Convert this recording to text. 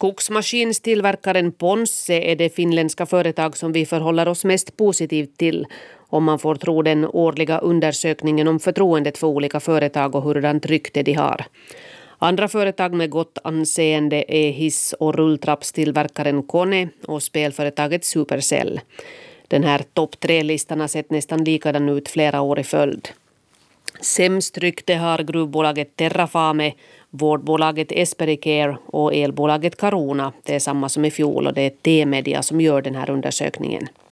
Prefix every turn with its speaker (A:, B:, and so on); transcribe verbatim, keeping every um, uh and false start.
A: Skogsmaskinstillverkaren Ponsse är det finländska företag som vi förhåller oss mest positivt till, om man får tro den årliga undersökningen om förtroendet för olika företag och hurdant rykte de har. Andra företag med gott anseende är hiss- och rulltrappstillverkaren Kone och spelföretaget Supercell. Den här topp tre-listan har sett nästan likadan ut flera år i följd. Sämst rykte har gruvbolaget Terrafame, vårdbolaget Espericare och elbolaget Caruna. Det är samma som i fjol och det är T-media som gör den här undersökningen.